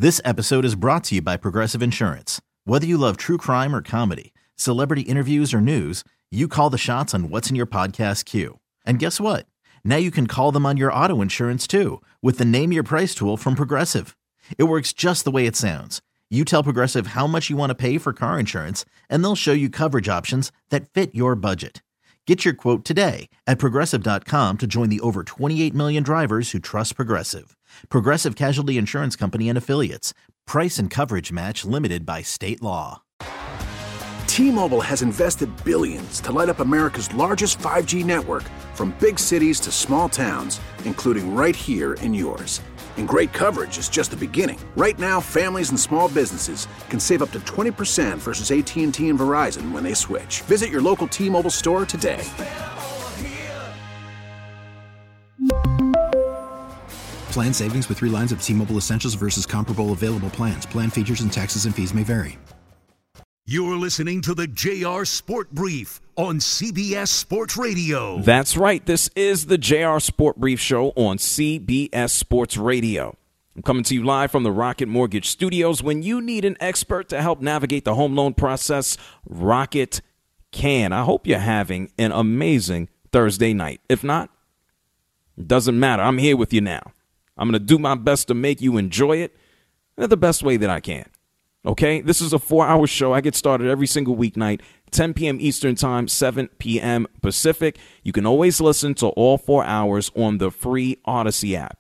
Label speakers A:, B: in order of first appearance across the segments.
A: This episode is brought to you by Progressive Insurance. Whether you love true crime or comedy, celebrity interviews or news, you call the shots on what's in your podcast queue. And guess what? Now you can call them on your auto insurance too with the Name Your Price tool from Progressive. It works just the way it sounds. You tell Progressive how much you want to pay for car insurance, and they'll show you coverage options that fit your budget. Get your quote today at Progressive.com to join the over 28 million drivers who trust Progressive. Progressive Casualty Insurance Company and Affiliates. Price and coverage match limited by state law.
B: T-Mobile has invested billions to light up America's largest 5G network, from big cities to small towns, including right here in yours. And great coverage is just the beginning. Right now, families and small businesses can save up to 20% versus AT&T and Verizon when they switch. Visit your local T-Mobile store today.
C: Plan savings with 3 lines of T-Mobile Essentials versus comparable available plans. Plan features and taxes and fees may vary.
D: You're listening to the JR Sport Brief on CBS Sports Radio.
E: That's right. This is the JR Sport Brief show on CBS Sports Radio. I'm coming to you live from the Rocket Mortgage Studios. When you need an expert to help navigate the home loan process, Rocket can. I hope you're having an amazing Thursday night. If not, it doesn't matter. I'm here with you now. I'm going to do my best to make you enjoy it in the best way that I can. Okay, this is a 4-hour show. I get started every single weeknight, 10 p.m. Eastern Time, 7 p.m. Pacific. You can always listen to all 4 hours on the free Odyssey app.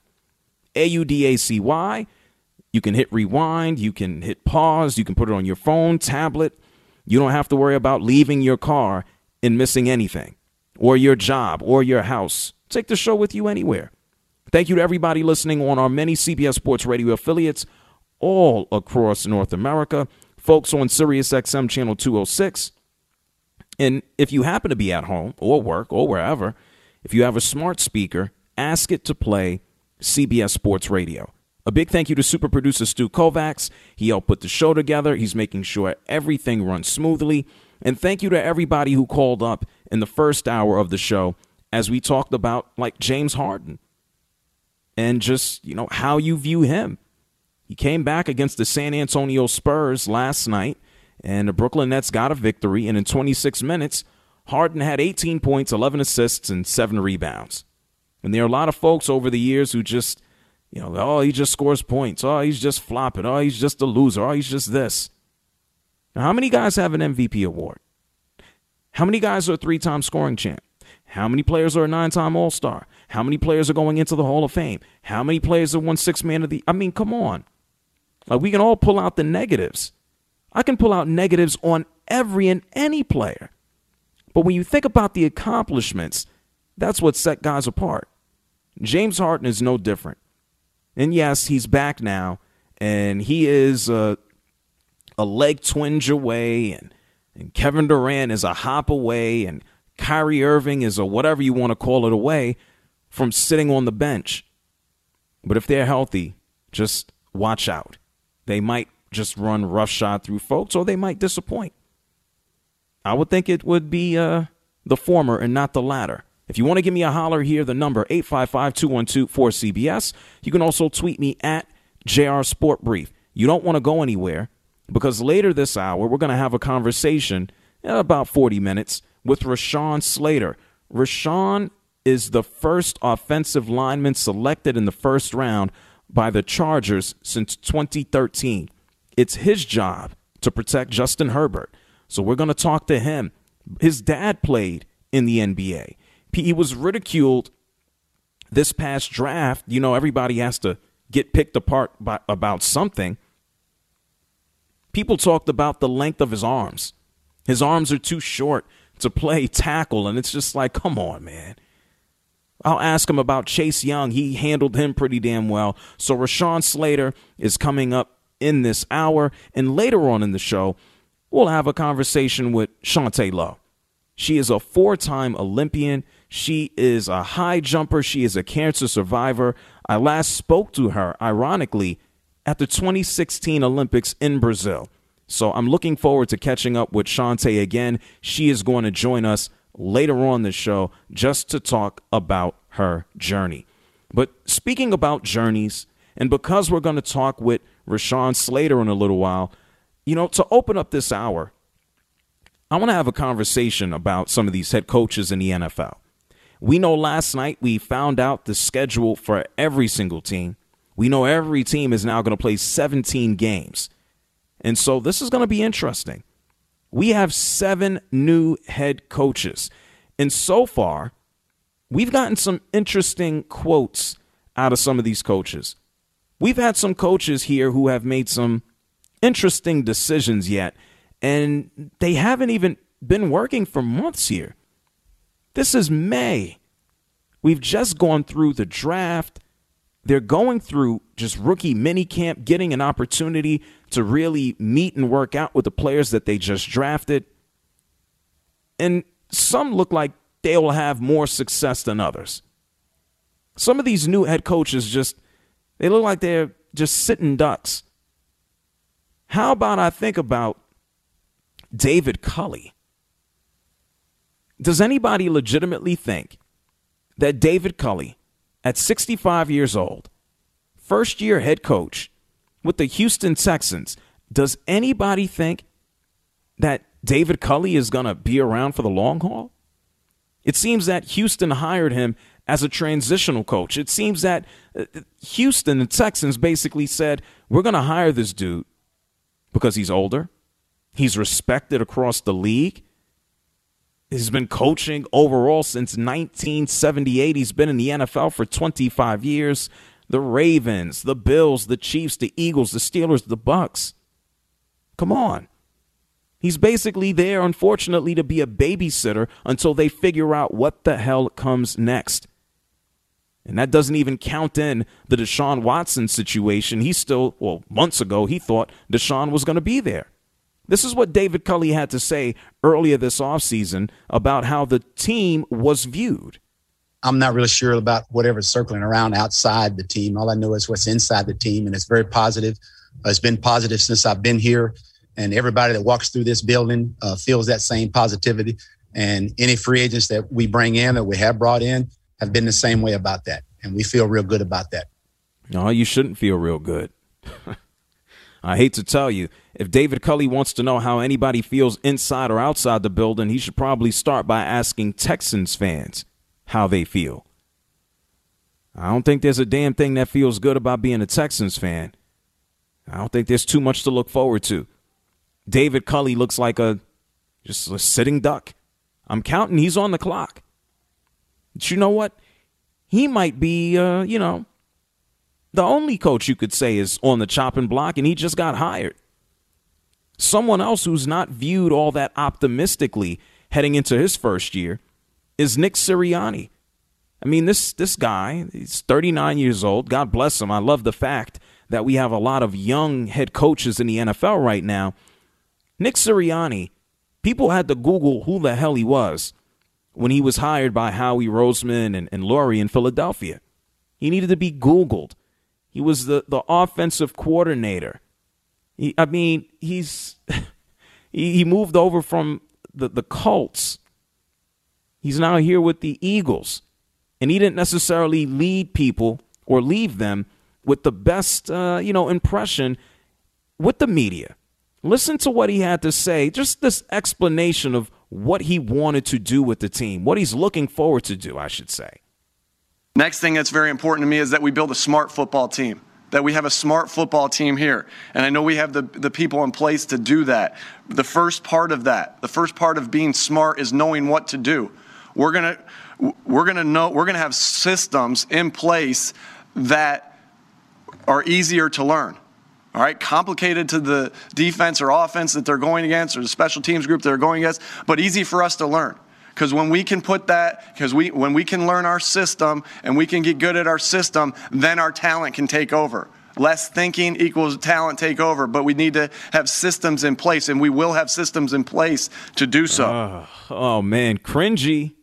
E: AUDACY. You can hit rewind. You can hit pause. You can put it on your phone, tablet. You don't have to worry about leaving your car and missing anything, or your job, or your house. Take the show with you anywhere. Thank you to everybody listening on our many CBS Sports Radio affiliates all across North America, folks on Sirius XM Channel 206. And if you happen to be at home or work or wherever, if you have a smart speaker, ask it to play CBS Sports Radio. A big thank you to super producer Stu Kovacs. He helped put the show together. He's making sure everything runs smoothly. And thank you to everybody who called up in the first hour of the show as we talked about, like, James Harden and just, how you view him. He came back against the San Antonio Spurs last night, and the Brooklyn Nets got a victory. And in 26 minutes, Harden had 18 points, 11 assists, and 7 rebounds. And there are a lot of folks over the years who just, oh, he just scores points. Oh, he's just flopping. Oh, he's just a loser. Oh, he's just this. Now, how many guys have an MVP award? How many guys are a 3-time scoring champ? How many players are a 9-time All-Star? How many players are going into the Hall of Fame? How many players have won 6 Man of the... I mean, come on. Like, we can all pull out the negatives. I can pull out negatives on every and any player. But when you think about the accomplishments, that's what set guys apart. James Harden is no different. And yes, he's back now, and he is a leg twinge away, and Kevin Durant is a hop away, and Kyrie Irving is a whatever you want to call it away from sitting on the bench. But if they're healthy, just watch out. They might just run roughshod through folks, or they might disappoint. I would think it would be the former and not the latter. If you want to give me a holler here, the number 855-212-4CBS. You can also tweet me at JR Sport Brief. You don't want to go anywhere, because later this hour, we're going to have a conversation in about 40 minutes with Rashawn Slater. Rashawn is the first offensive lineman selected in the first round by the Chargers since 2013. It's his job to protect Justin Herbert. So we're going to talk to him. His dad played in the NBA. He was ridiculed this past draft. Everybody has to get picked apart about something. People talked about the length of his arms. His arms are too short to play tackle, and it's just like, come on, man. I'll ask him about Chase Young. He handled him pretty damn well. So Rashawn Slater is coming up in this hour. And later on in the show, we'll have a conversation with Shantae Lowe. She is a 4-time Olympian. She is a high jumper. She is a cancer survivor. I last spoke to her, ironically, at the 2016 Olympics in Brazil. So I'm looking forward to catching up with Shantae again. She is going to join us later on the show just to talk about her journey. But speaking about journeys, and because we're going to talk with Rashawn Slater in a little while. You know, to open up this hour, I want to have a conversation about some of these head coaches in the NFL. We know last night we found out the schedule for every single team. We know every team is now going to play 17 games. And so this is going to be interesting. We have 7 new head coaches. And so far, we've gotten some interesting quotes out of some of these coaches. We've had some coaches here who have made some interesting decisions yet, and they haven't even been working for months here. This is May. We've just gone through the draft. They're going through just rookie minicamp, getting an opportunity to really meet and work out with the players that they just drafted. And some look like they will have more success than others. Some of these new head coaches they look like they're just sitting ducks. How about I think about David Culley? Does anybody legitimately think that David Culley, at 65 years old, first-year head coach with the Houston Texans, does anybody think that David Culley is going to be around for the long haul? It seems that Houston hired him as a transitional coach. It seems that Houston, the Texans, basically said, we're going to hire this dude because he's older. He's respected across the league. He's been coaching overall since 1978. He's been in the NFL for 25 years. The Ravens, the Bills, the Chiefs, the Eagles, the Steelers, the Bucks. Come on. He's basically there, unfortunately, to be a babysitter until they figure out what the hell comes next. And that doesn't even count in the Deshaun Watson situation. Months ago, he thought Deshaun was going to be there. This is what David Culley had to say earlier this offseason about how the team was viewed.
F: I'm not really sure about whatever's circling around outside the team. All I know is what's inside the team, and it's very positive. It's been positive since I've been here, and everybody that walks through this building feels that same positivity. And any free agents that we bring in, that we have brought in, have been the same way about that, and we feel real good about that.
E: No, you shouldn't feel real good. I hate to tell you, if David Culley wants to know how anybody feels inside or outside the building, he should probably start by asking Texans fans how they feel. I don't think there's a damn thing that feels good about being a Texans fan. I don't think there's too much to look forward to. David Culley looks like just a sitting duck. I'm counting. He's on the clock. But you know what? He might be, the only coach you could say is on the chopping block, and he just got hired. Someone else who's not viewed all that optimistically heading into his first year is Nick Sirianni. I mean, this guy, he's 39 years old. God bless him. I love the fact that we have a lot of young head coaches in the NFL right now. Nick Sirianni, people had to Google who the hell he was when he was hired by Howie Roseman and Lurie in Philadelphia. He needed to be Googled. He was the offensive coordinator. He moved over from the Colts. He's now here with the Eagles. And he didn't necessarily lead people or leave them with the best, impression with the media. Listen to what he had to say, just this explanation of what he wanted to do with the team, what he's looking forward to do, I should say.
G: Next thing that's very important to me is that we build a smart football team, that we have a smart football team here. And I know we have the people in place to do that. The first part of being smart is knowing what to do. We're going to have systems in place that are easier to learn. All right, complicated to the defense or offense that they're going against, or the special teams group they're going against, but easy for us to learn. Because when we can when we can learn our system and we can get good at our system, then our talent can take over. Less thinking equals talent take over, but we need to have systems in place, and we will have systems in place to do so.
E: Oh man, cringy.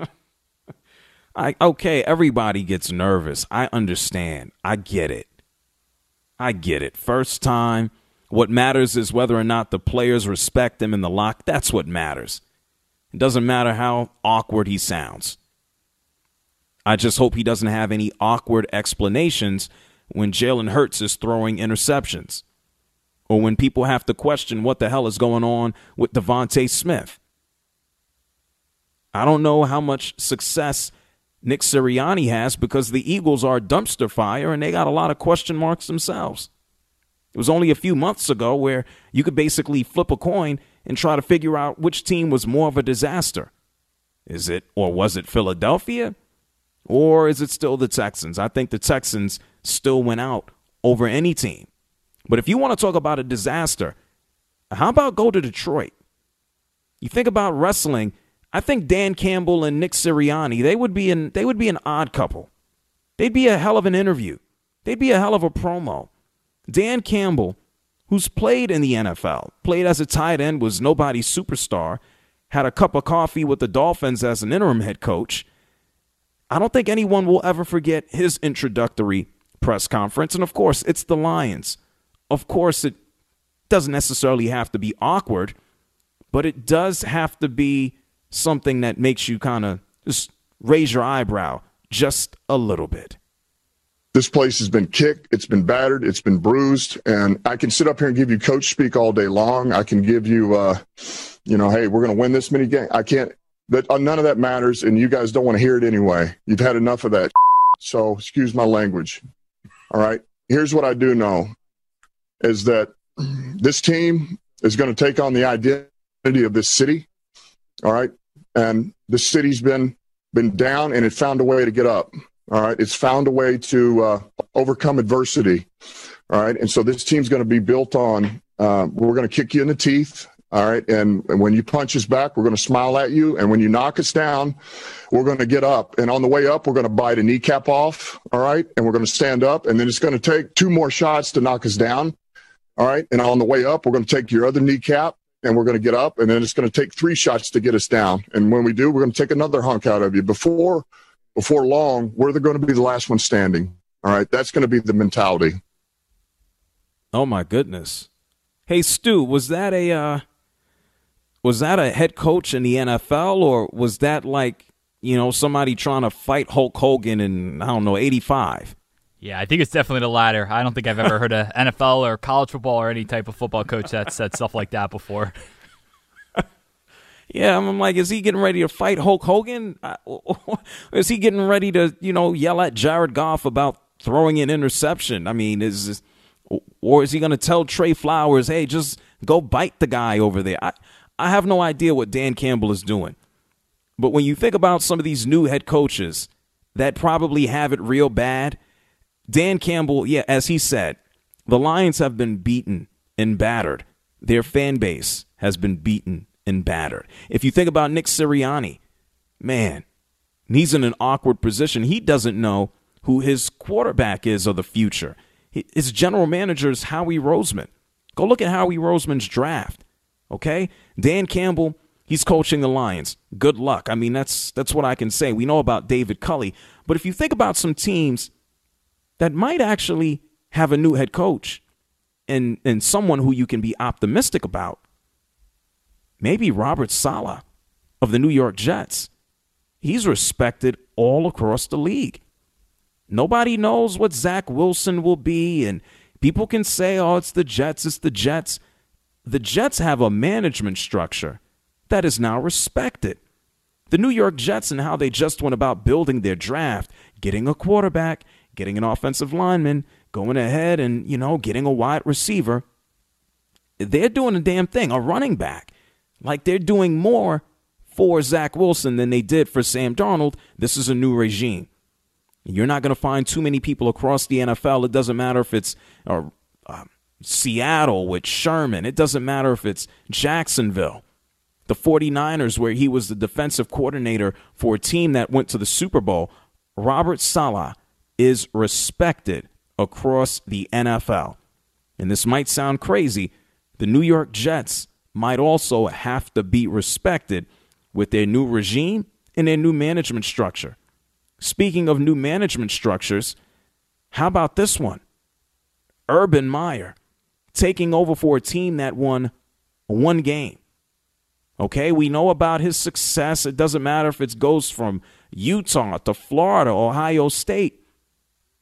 E: Okay, everybody gets nervous. I understand. I get it. First time, what matters is whether or not the players respect him in the lock. That's what matters. It doesn't matter how awkward he sounds. I just hope he doesn't have any awkward explanations when Jalen Hurts is throwing interceptions, or when people have to question what the hell is going on with Devontae Smith. I don't know how much success Nick Sirianni has because the Eagles are a dumpster fire and they got a lot of question marks themselves. It was only a few months ago where you could basically flip a coin and try to figure out which team was more of a disaster. Is it, or was it Philadelphia? Or is it still the Texans? I think the Texans still went out over any team. But if you want to talk about a disaster, how about go to Detroit? You think about wrestling, I think Dan Campbell and Nick Sirianni, they would be an odd couple. They'd be a hell of an interview. They'd be a hell of a promo. Dan Campbell, who's played in the NFL, played as a tight end, was nobody's superstar, had a cup of coffee with the Dolphins as an interim head coach. I don't think anyone will ever forget his introductory press conference. And, of course, it's the Lions. Of course, it doesn't necessarily have to be awkward, but it does have to be something that makes you kind of just raise your eyebrow just a little bit.
H: This place has been kicked, it's been battered, it's been bruised, and I can sit up here and give you coach speak all day long. I can give you, hey, we're going to win this many games. I can't. None of that matters, and you guys don't want to hear it anyway. You've had enough of that. So excuse my language. All right? Here's what I do know is that this team is going to take on the identity of this city. All right? And the city's been down, and it found a way to get up. All right? It's found a way to overcome adversity. All right? And so this team's going to be built on we're going to kick you in the teeth. All right. And when you punch us back, we're going to smile at you. And when you knock us down, we're going to get up. And on the way up, we're going to bite a kneecap off. All right. And we're going to stand up. And then it's going to take 2 more shots to knock us down. All right. And on the way up, we're going to take your other kneecap and we're going to get up. And then it's going to take 3 shots to get us down. And when we do, we're going to take another hunk out of you. Before long, we're going to be the last one standing. All right. That's going to be the mentality.
E: Oh, my goodness. Hey, Stu, was that a head coach in the NFL, or was that like, somebody trying to fight Hulk Hogan in, 85?
I: Yeah, I think it's definitely the latter. I don't think I've ever heard an NFL or college football or any type of football coach that said stuff like that before.
E: Yeah, I'm like, is he getting ready to fight Hulk Hogan? Is he getting ready to, yell at Jared Goff about throwing an interception? I mean, or is he going to tell Trey Flowers, hey, just go bite the guy over there? I have no idea what Dan Campbell is doing. But when you think about some of these new head coaches that probably have it real bad, Dan Campbell, yeah, as he said, the Lions have been beaten and battered. Their fan base has been beaten and battered. If you think about Nick Sirianni, man, he's in an awkward position. He doesn't know who his quarterback is of the future. His general manager is Howie Roseman. Go look at Howie Roseman's draft. Okay? Dan Campbell, he's coaching the Lions. Good luck. I mean, that's what I can say. We know about David Culley. But if you think about some teams that might actually have a new head coach and someone who you can be optimistic about, maybe Robert Saleh of the New York Jets. He's respected all across the league. Nobody knows what Zach Wilson will be, and people can say, oh, it's the Jets, it's the Jets. The Jets have a management structure that is now respected. The New York Jets and how they just went about building their draft, getting a quarterback, getting an offensive lineman, going ahead and, getting a wide receiver. They're doing a damn thing, a running back. Like they're doing more for Zach Wilson than they did for Sam Darnold. This is a new regime. You're not going to find too many people across the NFL. It doesn't matter if it's Seattle with Sherman. It doesn't matter if it's Jacksonville. The 49ers, where he was the defensive coordinator for a team that went to the Super Bowl. Robert Saleh is respected across the NFL. And this might sound crazy. The New York Jets might also have to be respected with their new regime and their new management structure. Speaking of new management structures, how about this one? Urban Meyer taking over for a team that won 1 game. Okay, we know about his success. It doesn't matter if it goes from Utah to Florida, Ohio State.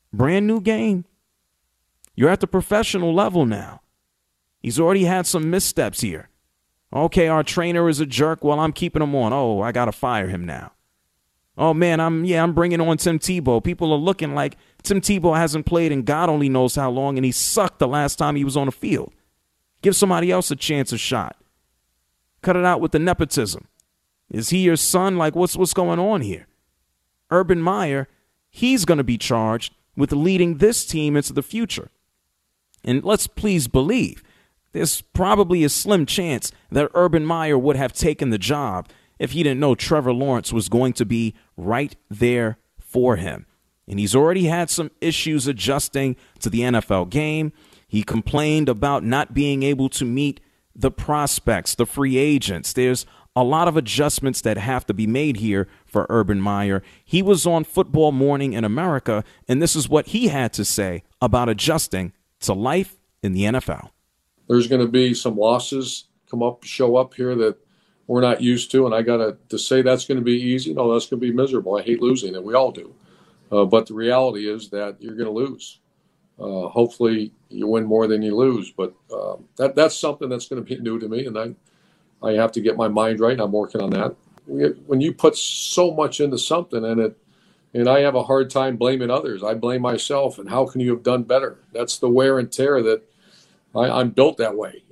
E: Brand new game. You're at the professional level now. He's already had some missteps here. Okay, our trainer is a jerk. Well, I'm keeping him on. Oh, I got to fire him now. Oh, man, I'm bringing on Tim Tebow. People are looking like Tim Tebow hasn't played in God only knows how long, and he sucked the last time he was on the field. Give somebody else a chance, a shot. Cut it out with the nepotism. Is he your son? Like, what's going on here? Urban Meyer, he's going to be charged with leading this team into the future. And let's please believe, there's probably a slim chance that Urban Meyer would have taken the job if he didn't know Trevor Lawrence was going to be right there for him. And he's already had some issues adjusting to the NFL game. He complained about not being able to meet the prospects, the free agents. There's a lot of adjustments that have to be made here for Urban Meyer. He was on Football Morning in America, and this is what he had to say about adjusting to life in the NFL.
J: There's going to be some losses show up here that we're not used to, and I got to say that's going to be easy. No, that's going to be miserable. I hate losing, and we all do. But the reality is that you're going to lose. Hopefully you win more than you lose, but that's something that's going to be new to me, and I have to get my mind right, and I'm working on that. When you put so much into something and I have a hard time blaming others, I blame myself, and how can you have done better? That's the wear and tear that I'm built that way.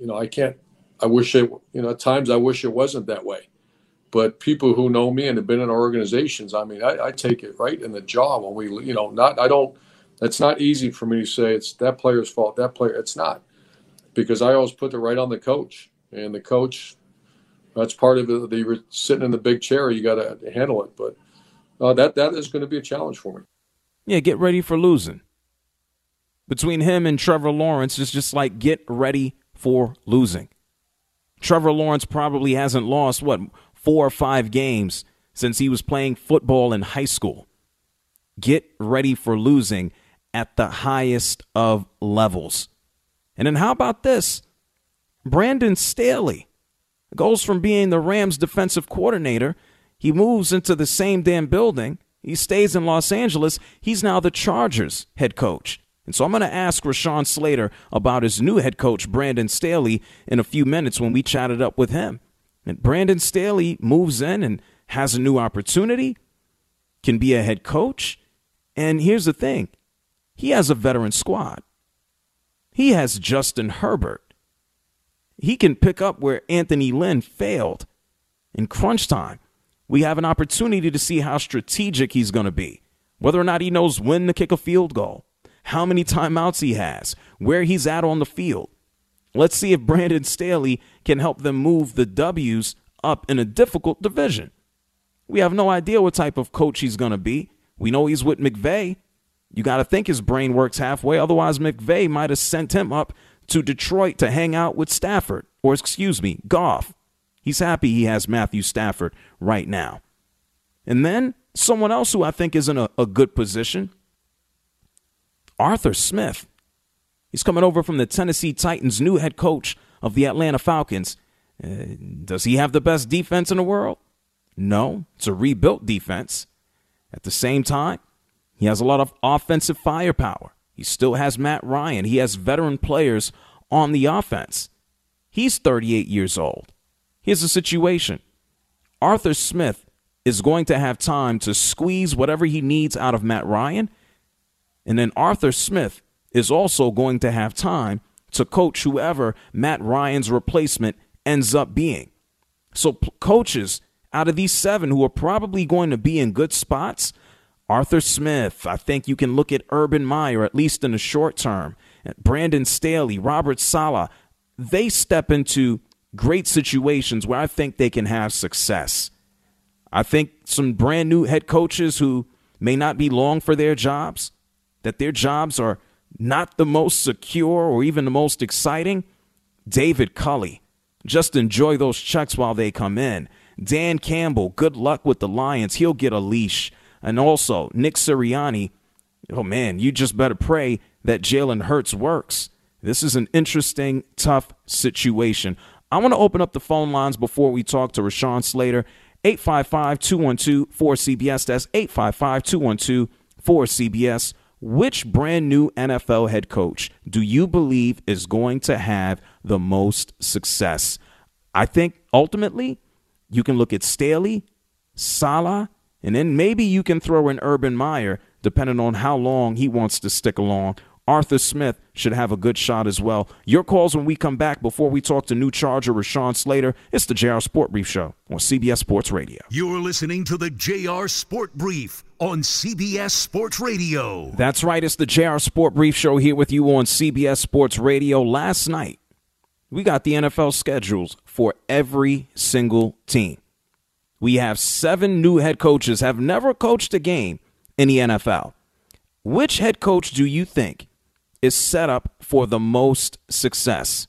J: At times I wish it wasn't that way. But people who know me and have been in our organizations, I take it right in the jaw when it's not easy for me to say it's that player's fault, that player. It's not, because I always put it right on the coach, and the coach, that's part of it. They were sitting in the big chair. You got to handle it. But that is going to be a challenge for me.
E: Yeah, get ready for losing. Between him and Trevor Lawrence, it's just like get ready for losing. Trevor Lawrence probably hasn't lost, 4 or 5 games since he was playing football in high school. Get ready for losing at the highest of levels. And then how about this? Brandon Staley goes from being the Rams defensive coordinator. He moves into the same damn building. He stays in Los Angeles. He's now the Chargers head coach. And so I'm going to ask Rashawn Slater about his new head coach, Brandon Staley, in a few minutes when we chatted up with him. And Brandon Staley moves in and has a new opportunity, can be a head coach. And here's the thing. He has a veteran squad. He has Justin Herbert. He can pick up where Anthony Lynn failed. In crunch time, we have an opportunity to see how strategic he's going to be, whether or not he knows when to kick a field goal, how many timeouts he has, where he's at on the field. Let's see if Brandon Staley can help them move the W's up in a difficult division. We have no idea what type of coach he's going to be. We know he's with McVay. You got to think his brain works halfway. Otherwise, McVay might have sent him up to Detroit to hang out with Goff. He's happy he has Matthew Stafford right now. And then someone else who I think is in a good position, Arthur Smith. He's coming over from the Tennessee Titans, new head coach of the Atlanta Falcons. Does he have the best defense in the world? No, it's a rebuilt defense. At the same time, he has a lot of offensive firepower. He still has Matt Ryan. He has veteran players on the offense. He's 38 years old. Here's the situation. Arthur Smith is going to have time to squeeze whatever he needs out of Matt Ryan. And then Arthur Smith is also going to have time to coach whoever Matt Ryan's replacement ends up being. So coaches out of these 7 who are probably going to be in good spots, Arthur Smith, I think you can look at Urban Meyer, at least in the short term, Brandon Staley, Robert Saleh. They step into great situations where I think they can have success. I think some brand new head coaches who may not be long for their jobs, that their jobs are not the most secure or even the most exciting. David Culley, just enjoy those checks while they come in. Dan Campbell, good luck with the Lions. He'll get a leash. And also Nick Sirianni, oh man, you just better pray that Jalen Hurts works. This is an interesting, tough situation. I want to open up the phone lines before we talk to Rashawn Slater. 855-212-4CBS. That's 855-212-4CBS. which brand new NFL head coach do you believe is going to have the most success? I think ultimately you can look at Staley, Saleh, and then maybe you can throw in Urban Meyer, depending on how long he wants to stick along. Arthur Smith should have a good shot as well. Your calls when we come back. Before we talk to new Charger Rashawn Slater, it's the JR Sport Brief Show on CBS Sports Radio.
D: You're listening to the JR Sport Brief on CBS Sports Radio.
E: That's right. It's the JR Sport Brief Show here with you on CBS Sports Radio. Last night, we got the NFL schedules for every single team. We have 7 new head coaches have never coached a game in the NFL. Which head coach do you think is set up for the most success?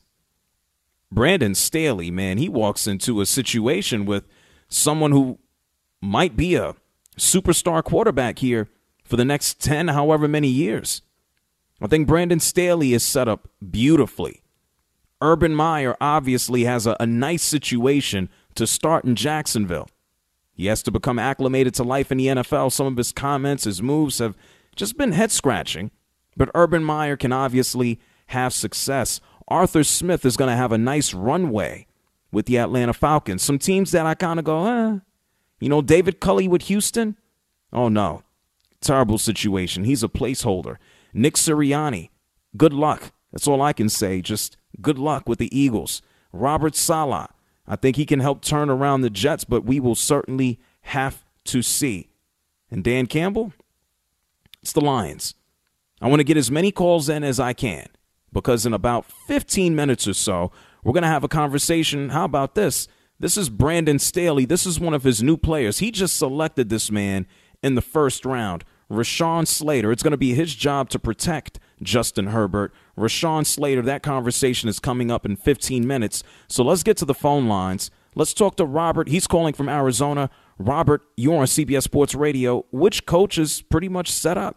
E: Brandon Staley, man, he walks into a situation with someone who might be a superstar quarterback here for the next 10, however many years. I think Brandon Staley is set up beautifully. Urban Meyer obviously has a nice situation to start in Jacksonville. He has to become acclimated to life in the NFL. Some of his comments, his moves have just been head-scratching. But Urban Meyer can obviously have success. Arthur Smith is going to have a nice runway with the Atlanta Falcons. Some teams that I kind of go, David Culley with Houston? Oh, no. Terrible situation. He's a placeholder. Nick Sirianni, good luck. That's all I can say. Just good luck with the Eagles. Robert Saleh, I think he can help turn around the Jets, but we will certainly have to see. And Dan Campbell, it's the Lions. I want to get as many calls in as I can because in about 15 minutes or so, we're going to have a conversation. How about this? This is Brandon Staley. This is one of his new players. He just selected this man in the first round, Rashawn Slater. It's going to be his job to protect Justin Herbert. Rashawn Slater, that conversation is coming up in 15 minutes. So let's get to the phone lines. Let's talk to Robert. He's calling from Arizona. Robert, you're on CBS Sports Radio. Which coach is pretty much set up?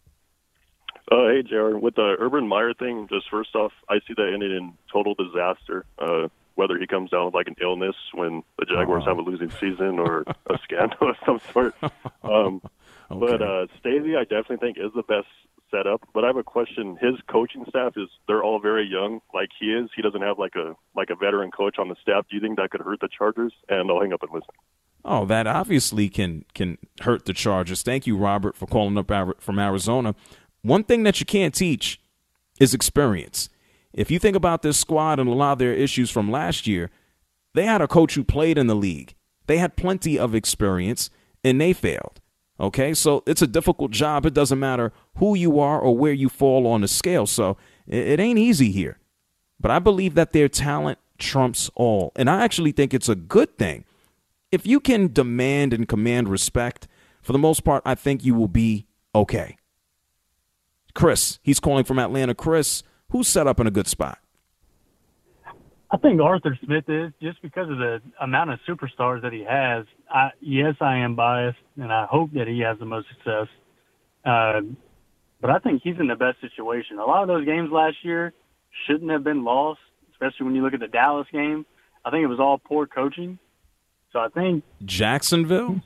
K: Hey, Jared. With the Urban Meyer thing, just first off, I see that ending in total disaster, whether he comes down with like an illness when the Jaguars have a losing season or a scandal of some sort. Okay. But Staley, I definitely think, is the best setup. But I have a question. His coaching staff they're all very young like he is. He doesn't have like a veteran coach on the staff. Do you think that could hurt the Chargers? And I'll hang up and listen.
E: Oh, that obviously can hurt the Chargers. Thank you, Robert, for calling up from Arizona. One thing that you can't teach is experience. If you think about this squad and a lot of their issues from last year, they had a coach who played in the league. They had plenty of experience, and they failed. Okay, so it's a difficult job. It doesn't matter who you are or where you fall on the scale. So it ain't easy here. But I believe that their talent trumps all. And I actually think it's a good thing. If you can demand and command respect, for the most part, I think you will be okay. Chris, he's calling from Atlanta. Chris, who's set up in a good spot?
L: I think Arthur Smith is, just because of the amount of superstars that he has. Yes, I am biased, and I hope that he has the most success. But I think he's in the best situation. A lot of those games last year shouldn't have been lost, especially when you look at the Dallas game. I think it was all poor coaching. So I think
E: Jacksonville?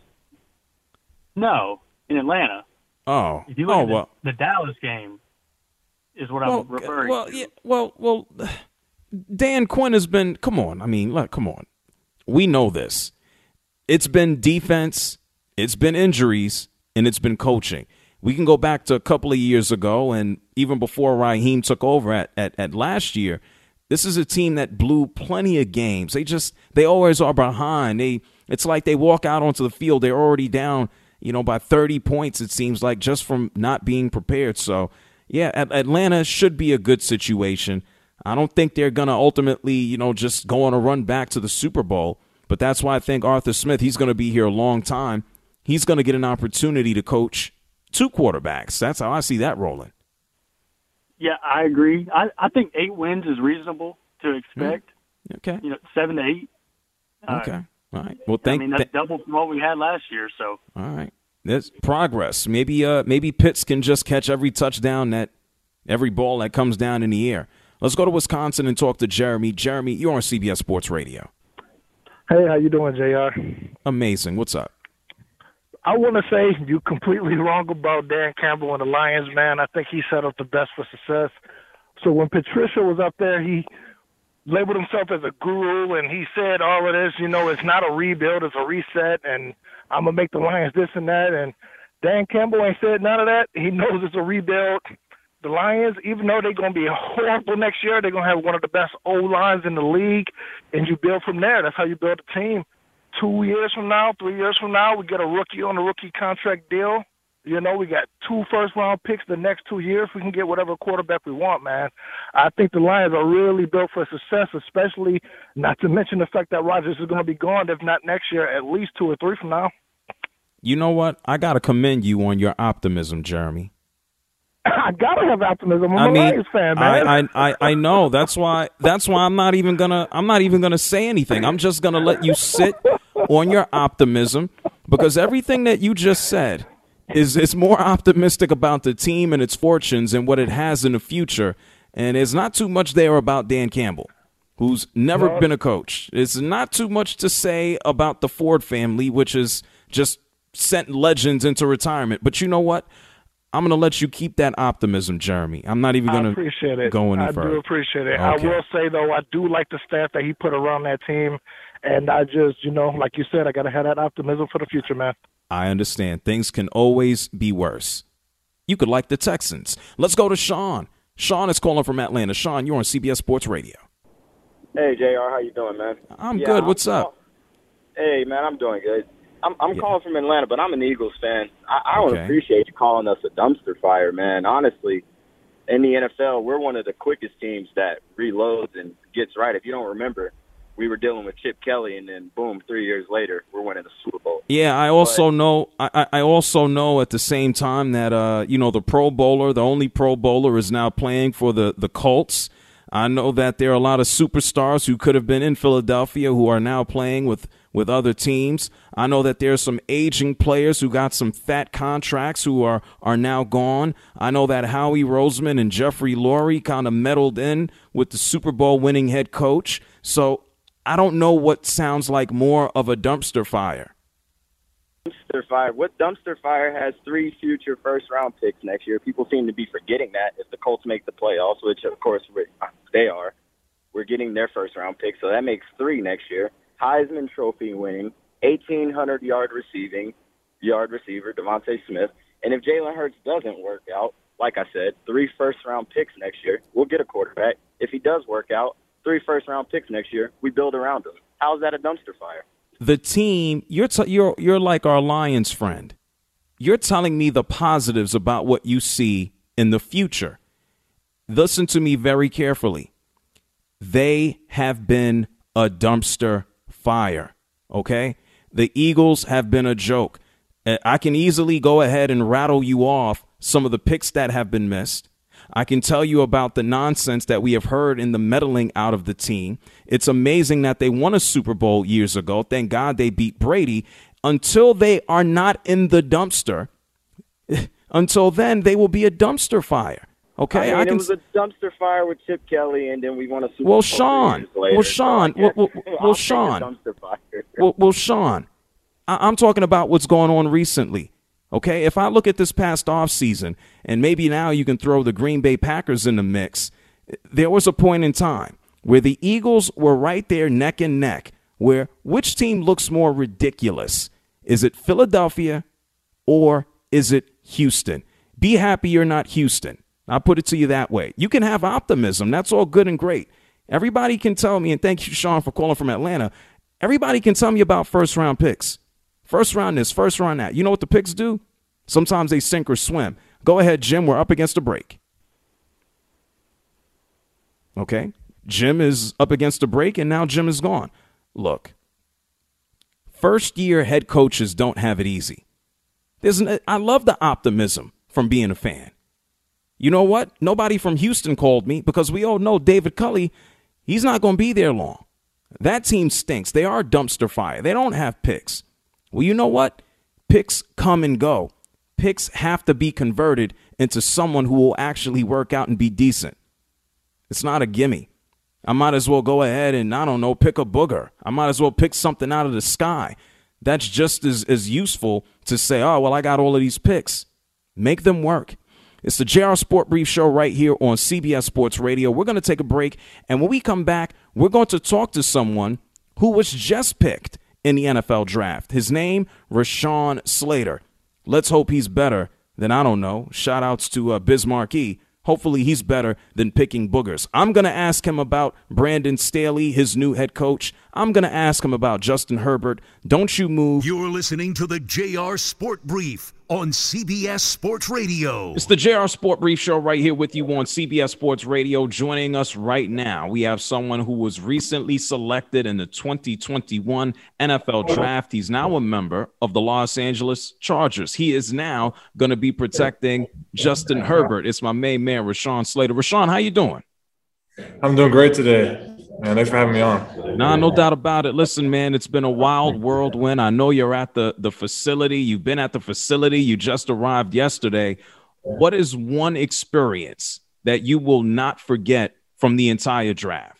L: No, in Atlanta.
E: Oh,
L: if you look at the Dallas game, is what I'm referring to.
E: Yeah, well, Dan Quinn has been. Come on, I mean, look, come on. We know this. It's been defense, it's been injuries, and it's been coaching. We can go back to a couple of years ago, and even before Raheem took over at last year. This is a team that blew plenty of games. They always are behind. It's like they walk out onto the field, they're already down, by 30 points, it seems like, just from not being prepared. So, yeah, Atlanta should be a good situation. I don't think they're going to ultimately, just go on a run back to the Super Bowl. But that's why I think Arthur Smith, he's going to be here a long time. He's going to get an opportunity to coach 2 quarterbacks. That's how I see that rolling.
L: Yeah, I agree. I think 8 wins is reasonable to expect.
E: Okay.
L: 7 to 8.
E: Okay. All right. Well,
L: that's double from what we had last year. So.
E: All right. That's progress. Maybe Pitts can just catch every touchdown, every ball that comes down in the air. Let's go to Wisconsin and talk to Jeremy. Jeremy, you're on CBS Sports Radio.
M: Hey, how you doing, JR?
E: Amazing. What's up?
M: I want to say you're completely wrong about Dan Campbell and the Lions, man. I think he set up the best for success. So when Patricia was up there, he labeled himself as a guru, and he said all of this, it's not a rebuild, it's a reset, and I'm going to make the Lions this and that. And Dan Campbell ain't said none of that. He knows it's a rebuild. The Lions, even though they're going to be horrible next year, they're going to have one of the best O-lines in the league, and you build from there. That's how you build a team. 2 years from now, 3 years from now, we get a rookie on a rookie contract deal. We got 2 first-round picks the next 2 years. We can get whatever quarterback we want, man. I think the Lions are really built for success, especially not to mention the fact that Rodgers is going to be gone, if not next year, at least 2 or 3 from now.
E: You know what? I got to commend you on your optimism, Jeremy.
M: I gotta have optimism. I'm a Lions fan, man.
E: I know. That's why I'm not even gonna say anything. I'm just gonna let you sit on your optimism, because everything that you just said is more optimistic about the team and its fortunes and what it has in the future. And there's not too much there about Dan Campbell, who's never been a coach. It's not too much to say about the Ford family, which has just sent legends into retirement. But you know what? I'm going to let you keep that optimism, Jeremy. I'm not even going to go any further.
M: I do appreciate it.
E: Okay.
M: I will say, though, I do like the staff that he put around that team. And I just, like you said, I got to have that optimism for the future, man.
E: I understand. Things can always be worse. You could like the Texans. Let's go to Sean. Sean is calling from Atlanta. Sean, you're on CBS Sports Radio.
N: Hey, JR, how you doing, man?
E: I'm good. What's up?
N: Hey, man, I'm doing good. I'm calling from Atlanta, but I'm an Eagles fan. I don't appreciate you calling us a dumpster fire, man. Honestly, in the NFL, we're one of the quickest teams that reloads and gets right. If you don't remember, we were dealing with Chip Kelly, and then, boom, 3 years later, we're winning the Super Bowl.
E: Yeah, I also know at the same time that, the Pro Bowler, the only Pro Bowler, is now playing for the Colts. I know that there are a lot of superstars who could have been in Philadelphia who are now playing with other teams. I know that there are some aging players who got some fat contracts who are now gone. I know that Howie Roseman and Jeffrey Lurie kind of meddled in with the Super Bowl winning head coach. So I don't know what sounds like more of a dumpster fire.
N: Dumpster fire. What dumpster fire has 3 future first-round picks next year? People seem to be forgetting that if the Colts make the playoffs, which, of course, they are. We're getting their first-round pick, so that makes 3 next year. Heisman Trophy winning, 1,800-yard receiver, Devontae Smith. And if Jalen Hurts doesn't work out, like I said, 3 first-round picks next year, we'll get a quarterback. If he does work out, 3 first-round picks next year, we build around him. How is that a dumpster fire?
E: The team, you're like our Lions friend. You're telling me the positives about what you see in the future. Listen to me very carefully. They have been a dumpster fire, okay? The Eagles have been a joke. I can easily go ahead and rattle you off some of the picks that have been missed. I can tell you about the nonsense that we have heard in the meddling out of the team. It's amazing that they won a Super Bowl years ago. Thank God they beat Brady. Until they are not in the dumpster, until then, they will be a dumpster fire. Okay,
N: it was a dumpster fire with Chip Kelly, and then we won a Super Bowl.
E: Well, Sean. I'm talking about what's going on recently. Okay, if I look at this past offseason, and maybe now you can throw the Green Bay Packers in the mix, there was a point in time where the Eagles were right there neck and neck, where which team looks more ridiculous? Is it Philadelphia or is it Houston? Be happy you're not Houston. I'll put it to you that way. You can have optimism. That's all good and great. Everybody can tell me, and thank you, Sean, for calling from Atlanta. Everybody can tell me about first-round picks. First round this, first round that. You know what the picks do? Sometimes they sink or swim. Go ahead, Jim. We're up against a break. Okay. Jim is up against a break, and now Jim is gone. Look, first-year head coaches don't have it easy. I love the optimism from being a fan. You know what? Nobody from Houston called me because we all know David Culley, he's not going to be there long. That team stinks. They are a dumpster fire. They don't have picks. Well, you know what? Picks come and go. Picks have to be converted into someone who will actually work out and be decent. It's not a gimme. I might as well go ahead and, I don't know, pick a booger. I might as well pick something out of the sky. that's just as useful to say, oh, well, I got all of these picks. Make them work. It's the JR Sport Brief Show right here on CBS Sports Radio. We're going to take a break, and when we come back, we're going to talk to someone who was just picked in the NFL draft. His name, Rashawn Slater. Let's hope he's better than, I don't know, shout-outs to Biz Markie. Hopefully he's better than picking boogers. I'm going to ask him about Brandon Staley, his new head coach. I'm going to ask him about Justin Herbert. Don't you move.
D: You're listening to the JR Sport Brief on CBS Sports Radio.
E: It's the JR Sport Brief Show right here with you on CBS Sports Radio. Joining us right now, we have someone who was recently selected in the 2021 NFL Draft. He's now a member of the Los Angeles Chargers. He is now going to be protecting Justin Herbert. It's my main man, Rashawn Slater. Rashawn, how you doing?
O: I'm doing great today. Man, thanks for having me on.
E: Nah, no doubt about it. Listen, man, it's been a wild whirlwind. I know you're at the facility. You've been at the facility. You just arrived yesterday. What is one experience that you will not forget from the entire draft?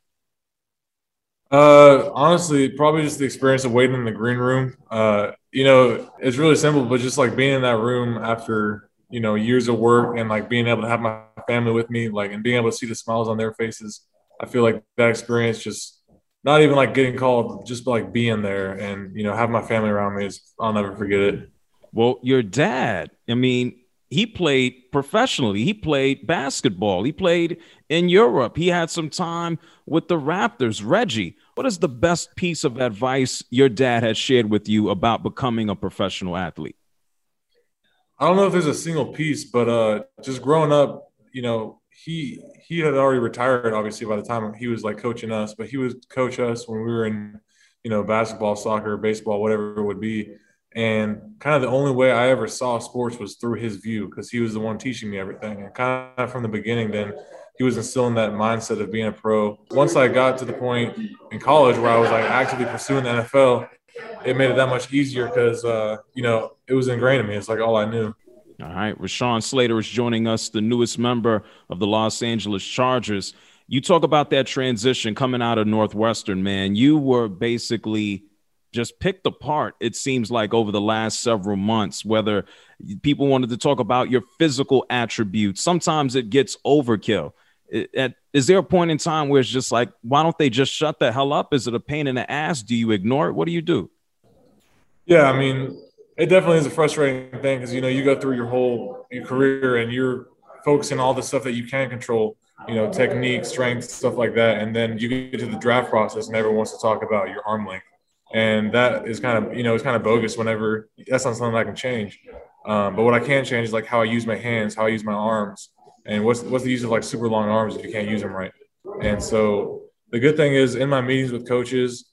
O: Honestly, probably just the experience of waiting in the green room. It's really simple, but just like being in that room after, years of work and like being able to have my family with me, and being able to see the smiles on their faces. I feel like that experience, just not even like getting called, just like being there and, having my family around me, I'll never forget it.
E: Well, your dad, he played professionally. He played basketball. He played in Europe. He had some time with the Raptors. Reggie, what is the best piece of advice your dad has shared with you about becoming a professional athlete?
O: I don't know if there's a single piece, but just growing up, he had already retired, obviously, by the time he was like coaching us, but he would coach us when we were in, basketball, soccer, baseball, whatever it would be. And kind of the only way I ever saw sports was through his view, because he was the one teaching me everything. And kind of from the beginning, then he was instilling that mindset of being a pro. Once I got to the point in college where I was like actively pursuing the NFL, it made it that much easier because, it was ingrained in me. It's like all I knew.
E: All right. Rashawn Slater is joining us, the newest member of the Los Angeles Chargers. You talk about that transition coming out of Northwestern, man. You were basically just picked apart, it seems like, over the last several months, whether people wanted to talk about your physical attributes. Sometimes it gets overkill. Is there a point in time where it's just like, why don't they just shut the hell up? Is it a pain in the ass? Do you ignore it? What do you do?
O: Yeah, it definitely is a frustrating thing because, you go through your career and you're focusing on all the stuff that you can control, technique, strength, stuff like that. And then you get to the draft process and everyone wants to talk about your arm length. And that is kind of, it's kind of bogus whenever that's not something I can change. But what I can change is like how I use my hands, how I use my arms, and what's the use of like super long arms if you can't use them right. And so the good thing is in my meetings with coaches,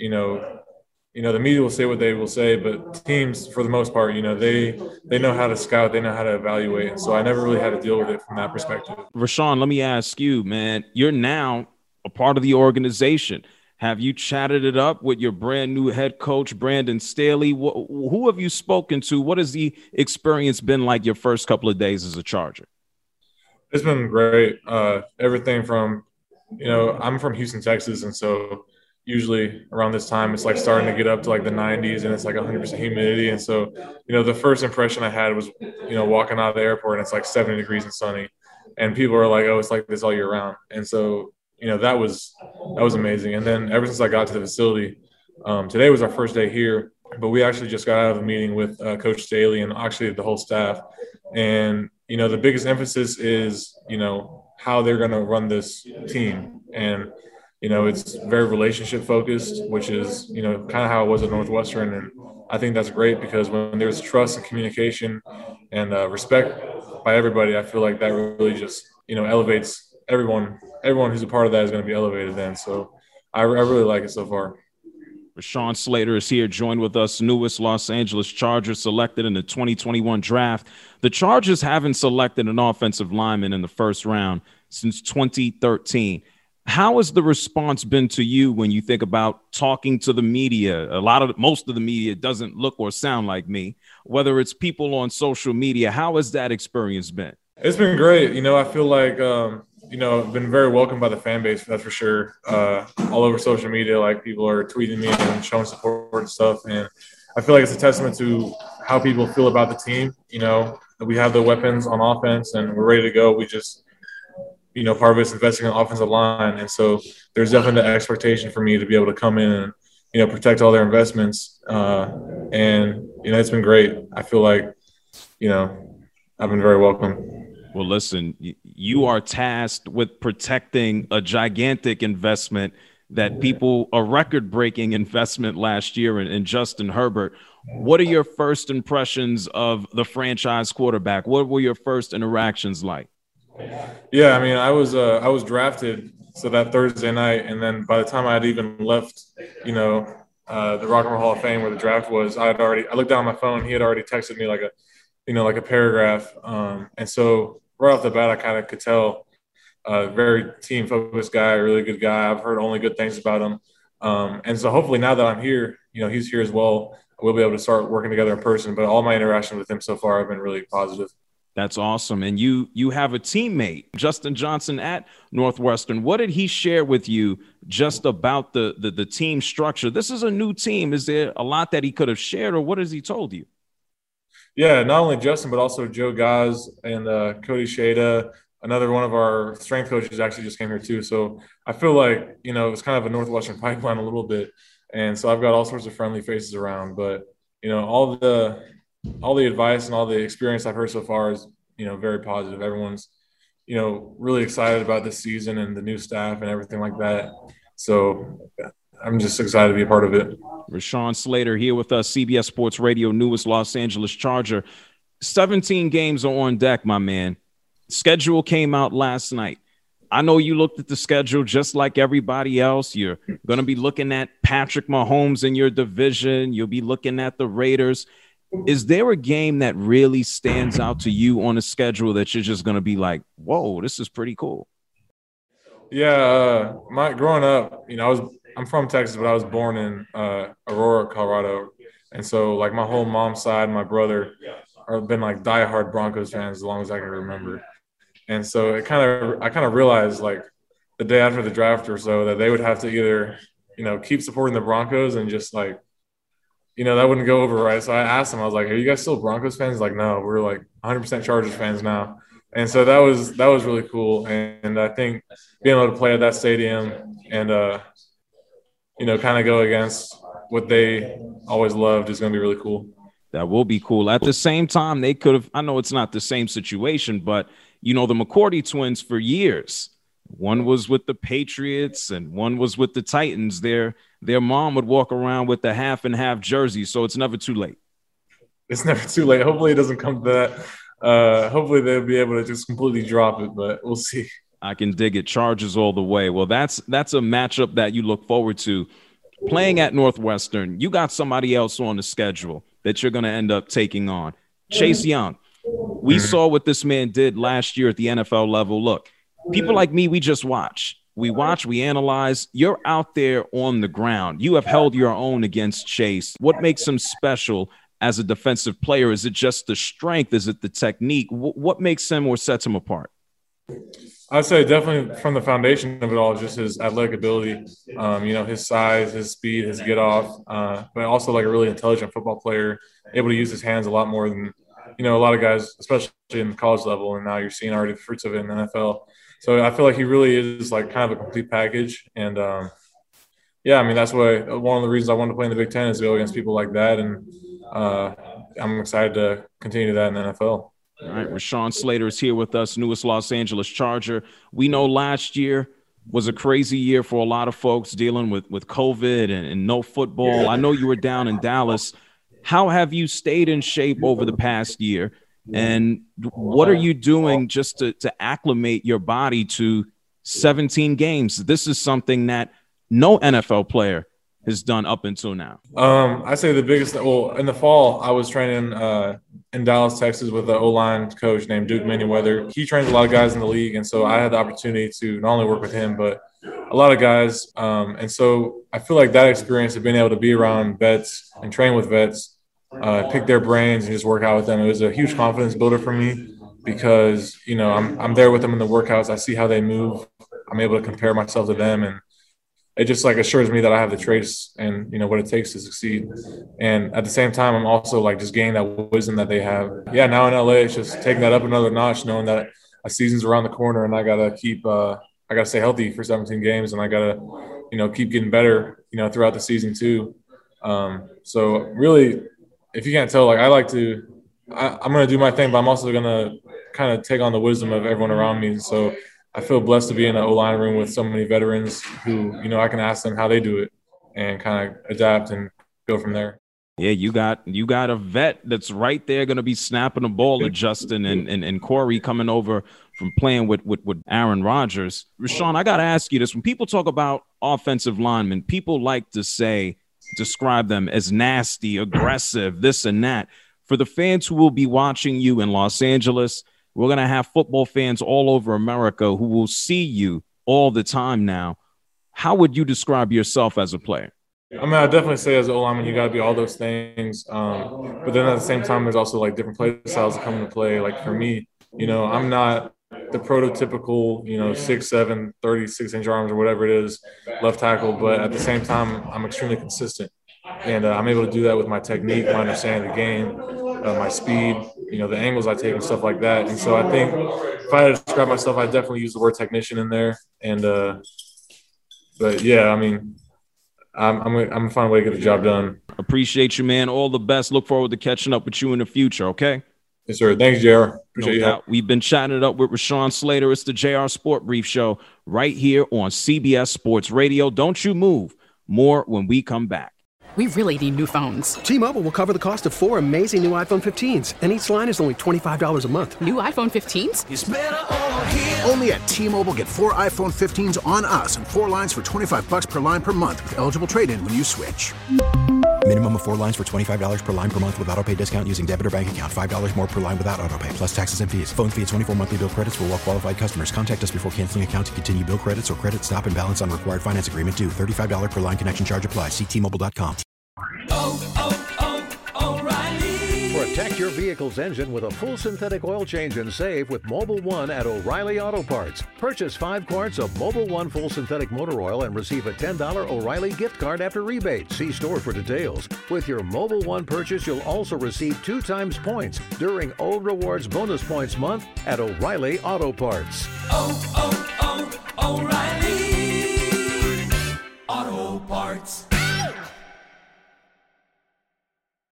O: the media will say what they will say, but teams, for the most part, they know how to scout, they know how to evaluate. And so I never really had to deal with it from that perspective.
E: Rashawn, let me ask you, man, you're now a part of the organization. Have you chatted it up with your brand new head coach, Brandon Staley? Who have you spoken to? What has the experience been like your first couple of days as a Charger?
O: It's been great. Everything from, I'm from Houston, Texas, and so usually around this time, it's like starting to get up to like the 90s and it's like 100% humidity. And so, the first impression I had was, walking out of the airport and it's like 70 degrees and sunny. And people are like, oh, it's like this all year round. And so, that was amazing. And then ever since I got to the facility, today was our first day here, but we actually just got out of a meeting with Coach Staley and actually the whole staff. And, the biggest emphasis is, how they're going to run this team. And, it's very relationship focused, which is, kind of how it was at Northwestern. And I think that's great because when there's trust and communication and respect by everybody, I feel like that really just, elevates everyone who's a part of that is going to be elevated then. So I really like it so far.
E: Rashawn Slater is here, joined with us, newest Los Angeles Chargers selected in the 2021 draft. The Chargers haven't selected an offensive lineman in the first round since 2013. How has the response been to you when you think about talking to the media? Most of the media doesn't look or sound like me, whether it's people on social media. How has that experience been?
O: It's been great. I feel like, I've been very welcomed by the fan base, that's for sure. All over social media, like people are tweeting me and showing support and stuff. And, I feel like it's a testament to how people feel about the team. You know, we have the weapons on offense and we're ready to go. We just, you know, part of it's investing in the offensive line. And so there's definitely the expectation for me to be able to come in and, you know, protect all their investments. And, you know, it's been great. I feel like, you know, I've been very welcome.
E: Well, listen, you are tasked with protecting a gigantic investment that a record-breaking investment last year in Justin Herbert. What are your first impressions of the franchise quarterback? What were your first interactions like?
O: Yeah, I mean, I was drafted so that Thursday night, and then by the time I had even left, you know, the Rock and Roll Hall of Fame where the draft was, I looked down at my phone. He had already texted me like a paragraph, and so right off the bat, I kind of could tell. Very team-focused guy, a really good guy. I've heard only good things about him. And so hopefully now that I'm here, you know, he's here as well. We'll be able to start working together in person. But all my interactions with him so far have been really positive.
E: That's awesome. And you have a teammate, Justin Johnson at Northwestern. What did he share with you just about the team structure? This is a new team. Is there a lot that he could have shared, or what has he told you?
O: Yeah, not only Justin, but also Joe Gaz and Cody Shada. Another one of our strength coaches actually just came here too. So I feel like, you know, it's kind of a Northwestern pipeline a little bit. And so I've got all sorts of friendly faces around. But, you know, all the advice and all the experience I've heard so far is, you know, very positive. Everyone's, you know, really excited about this season and the new staff and everything like that. So I'm just excited to be a part of it.
E: Rashawn Slater here with us, CBS Sports Radio, newest Los Angeles Charger. 17 games are on deck, my man. Schedule came out last night. I know you looked at the schedule just like everybody else. You're going to be looking at Patrick Mahomes in your division. You'll be looking at the Raiders. Is there a game that really stands out to you on the schedule that you're just going to be like, whoa, this is pretty cool?
O: Yeah, growing up, you know, I'm from Texas, but I was born in Aurora, Colorado. And so, like, my whole mom's side, my brother, have been like diehard Broncos fans as long as I can remember. And so I kind of realized, like, the day after the draft or so, that they would have to either, you know, keep supporting the Broncos and just, like, you know, that wouldn't go over right. So I asked them, I was like, are you guys still Broncos fans? Like, no, we're like 100% Chargers fans now. And so that was really cool. And I think being able to play at that stadium and, you know, kind of go against what they always loved is going to be really cool.
E: That will be cool. At the same time, they could have – I know it's not the same situation, but, you know, the McCourty twins for years, one was with the Patriots and one was with the Titans. Their mom would walk around with the half and half jersey, so it's never too late.
O: It's never too late. Hopefully it doesn't come to that. Hopefully they'll be able to just completely drop it, but we'll see.
E: I can dig it. Chargers all the way. Well, that's a matchup that you look forward to. Playing at Northwestern, you got somebody else on the schedule that you're going to end up taking on. Chase Young. We saw what this man did last year at the NFL level. Look, people like me, we just watch. We watch, we analyze. You're out there on the ground. You have held your own against Chase. What makes him special as a defensive player? Is it just the strength? Is it the technique? What makes him or sets him apart?
O: I'd say definitely from the foundation of it all, just his athletic ability, you know, his size, his speed, his get off, but also like a really intelligent football player, able to use his hands a lot more than, you know, a lot of guys, especially in the college level. And now you're seeing already the fruits of it in the NFL. So I feel like he really is like kind of a complete package. And yeah, I mean, that's why one of the reasons I wanted to play in the Big Ten is to go against people like that. And I'm excited to continue that in the NFL.
E: All right, Rashawn Slater is here with us, newest Los Angeles Charger. We know last year was a crazy year for a lot of folks dealing with COVID and no football. I know you were down in Dallas. How have you stayed in shape over the past year? And what are you doing just to acclimate your body to 17 games? This is something that no NFL player has done up until now.
O: I say the biggest, well, in the fall, I was training in Dallas, Texas with an O-line coach named Duke Manyweather. He trains a lot of guys in the league, and so I had the opportunity to not only work with him, but a lot of guys. And so I feel like that experience of being able to be around vets and train with vets, pick their brains and just work out with them, it was a huge confidence builder for me because, you know, I'm there with them in the workouts. I see how they move. I'm able to compare myself to them, and it just like assures me that I have the traits and, you know, what it takes to succeed. And at the same time, I'm also like just gaining that wisdom that they have. Yeah, now in LA, it's just taking that up another notch, knowing that a season's around the corner and I got to stay healthy for 17 games and I got to, you know, keep getting better, you know, throughout the season too. So really, if you can't tell, like I'm going to do my thing, but I'm also going to kind of take on the wisdom of everyone around me. So I feel blessed to be in an O-line room with so many veterans who, you know, I can ask them how they do it and kind of adapt and go from there.
E: Yeah, you got a vet that's right there going to be snapping the ball at Justin and Corey coming over from playing with Aaron Rodgers. Rashawn, I got to ask you this. When people talk about offensive linemen, people like to describe them as nasty, aggressive, this and that. For the fans who will be watching you in Los Angeles, we're going to have football fans all over America who will see you all the time now. How would you describe yourself as a player?
O: I mean, I definitely say as an O-lineman, you got to be all those things. But then at the same time, there's also like different play styles that come into play. Like for me, you know, I'm not the prototypical, you know, 6'7", 36-inch arms or whatever it is, left tackle. But at the same time, I'm extremely consistent. And I'm able to do that with my technique, my understanding of the game, my speed, you know, the angles I take and stuff like that. And so I think if I had to describe myself, I'd definitely use the word technician in there. And but yeah, I mean, I'm gonna find a way to get the job done.
E: Appreciate you, man. All the best. Look forward to catching up with you in the future. Okay.
O: Yes, sir. Thanks, JR. Appreciate you.
E: We've been chatting it up with Rashawn Slater. It's the JR Sport Brief Show right here on CBS Sports Radio. Don't you move. More when we come back.
P: We really need new phones.
Q: T-Mobile will cover the cost of 4 amazing new iPhone 15s, and each line is only $25 a month.
P: New iPhone 15s?
B: It's better over here. Only at T-Mobile, get 4 iPhone 15s on us and 4 lines for $25 per line per month with eligible trade-in when you switch.
C: Minimum of 4 lines for $25 per line per month with autopay discount using debit or bank account. $5 more per line without autopay, plus taxes and fees. Phone fee at 24 monthly bill credits for well-qualified customers. Contact us before canceling account to continue bill credits or credit stop and balance on required finance agreement due. $35 per line connection charge applies. See T-Mobile.com.
R: O'Reilly. Protect your vehicle's engine with a full synthetic oil change and save with Mobil 1 at O'Reilly Auto Parts. Purchase 5 quarts of Mobil 1 full synthetic motor oil and receive a $10 O'Reilly gift card after rebate. See store for details. With your Mobil 1 purchase, you'll also receive 2 times points during Old Rewards Bonus Points Month at O'Reilly Auto Parts.
S: O'Reilly Auto Parts.